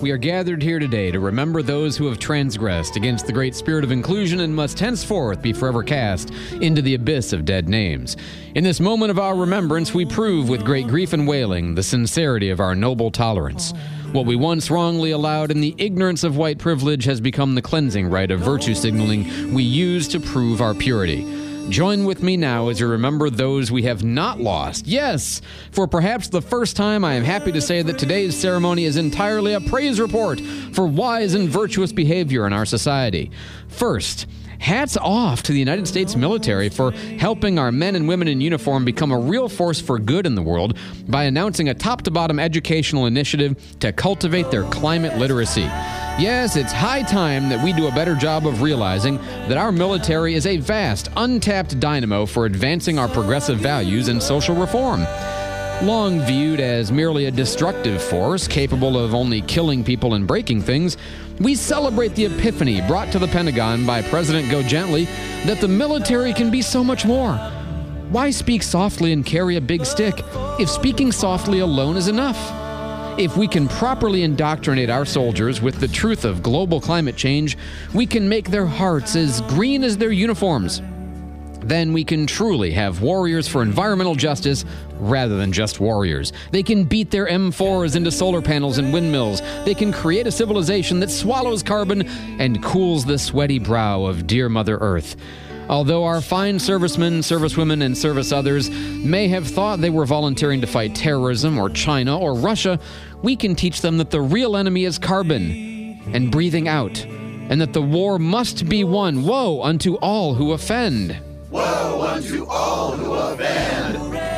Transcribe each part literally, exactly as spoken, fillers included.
we are gathered here today to remember those who have transgressed against the great spirit of inclusion and must henceforth be forever cast into the abyss of dead names. In this moment of our remembrance, we prove with great grief and wailing the sincerity of our noble tolerance. What we once wrongly allowed in the ignorance of white privilege has become the cleansing rite of virtue signaling we use to prove our purity. Join with me now as we remember those we have not lost. Yes, for perhaps the first time, I am happy to say that today's ceremony is entirely a praise report for wise and virtuous behavior in our society. First, hats off to the United States military for helping our men and women in uniform become a real force for good in the world by announcing a top-to-bottom educational initiative to cultivate their climate literacy. Yes, it's high time that we do a better job of realizing that our military is a vast, untapped dynamo for advancing our progressive values and social reform. Long viewed as merely a destructive force capable of only killing people and breaking things, we celebrate the epiphany brought to the Pentagon by President Go Gently that the military can be so much more. Why speak softly and carry a big stick if speaking softly alone is enough? If we can properly indoctrinate our soldiers with the truth of global climate change, we can make their hearts as green as their uniforms. Then we can truly have warriors for environmental justice rather than just warriors. They can beat their M fours into solar panels and windmills. They can create a civilization that swallows carbon and cools the sweaty brow of dear Mother Earth. Although our fine servicemen, servicewomen, and service others may have thought they were volunteering to fight terrorism or China or Russia, we can teach them that the real enemy is carbon and breathing out, and that the war must be won. Woe unto all who offend. Woe unto all who offend.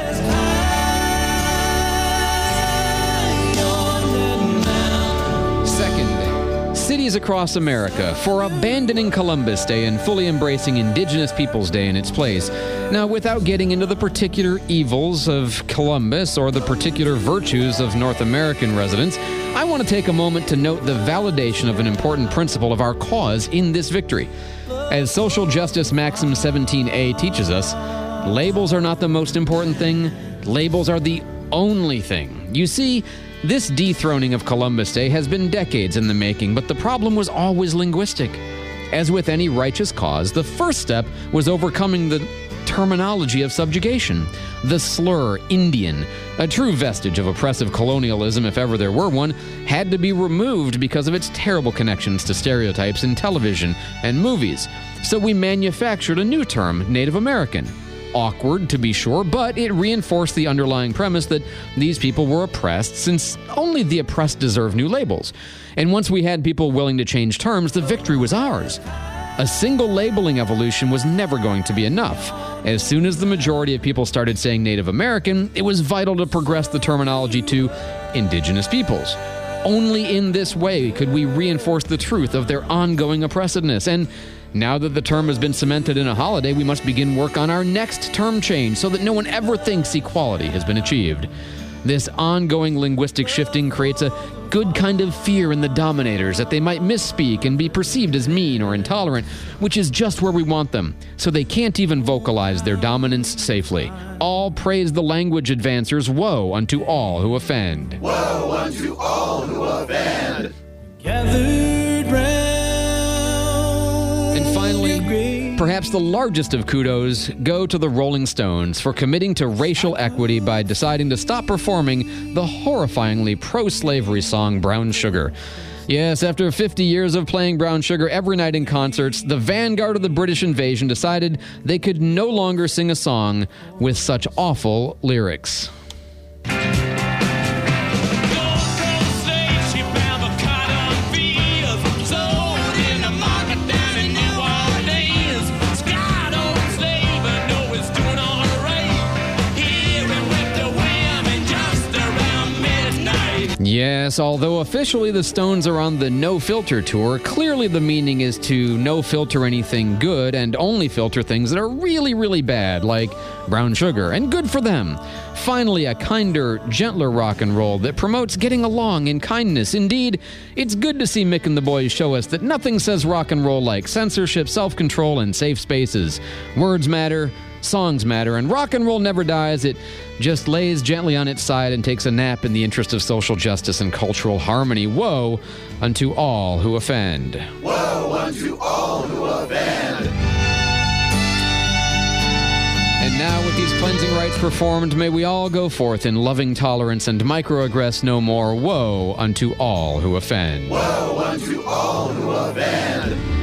Cities across America for abandoning Columbus Day and fully embracing Indigenous Peoples Day in its place. Now, without getting into the particular evils of Columbus or the particular virtues of North American residents, I want to take a moment to note the validation of an important principle of our cause in this victory. As social justice maxim seventeen A teaches us, labels are not the most important thing, labels are the only thing. You see, this dethroning of Columbus Day has been decades in the making, but the problem was always linguistic. As with any righteous cause, the first step was overcoming the terminology of subjugation. The slur, Indian, a true vestige of oppressive colonialism if ever there were one, had to be removed because of its terrible connections to stereotypes in television and movies. So we manufactured a new term, Native American. Awkward, to be sure, but it reinforced the underlying premise that these people were oppressed, since only the oppressed deserve new labels. And once we had people willing to change terms, the victory was ours. A single labeling evolution was never going to be enough. As soon as the majority of people started saying Native American, it was vital to progress the terminology to Indigenous Peoples. Only in this way could we reinforce the truth of their ongoing oppressiveness. And now that the term has been cemented in a holiday, we must begin work on our next term change so that no one ever thinks equality has been achieved. This ongoing linguistic shifting creates a good kind of fear in the dominators that they might misspeak and be perceived as mean or intolerant, which is just where we want them, so they can't even vocalize their dominance safely. All praise the language advancers. Woe unto all who offend. Woe unto all who offend. Gathered round. And finally, perhaps the largest of kudos go to the Rolling Stones for committing to racial equity by deciding to stop performing the horrifyingly pro-slavery song Brown Sugar. Yes, after fifty years of playing Brown Sugar every night in concerts, the vanguard of the British invasion decided they could no longer sing a song with such awful lyrics. Yes, although officially the Stones are on the No Filter tour, clearly the meaning is to no filter anything good and only filter things that are really, really bad, like Brown Sugar, and good for them. Finally, a kinder, gentler rock and roll that promotes getting along in kindness. Indeed, it's good to see Mick and the boys show us that nothing says rock and roll like censorship, self-control, and safe spaces. Words matter, songs matter, and rock and roll never dies. It just lays gently on its side and takes a nap in the interest of social justice and cultural harmony. Woe unto all who offend. Woe unto all who offend. And now, with these cleansing rites performed, may we all go forth in loving tolerance and microaggress no more. Woe unto all who offend. Woe unto all who offend.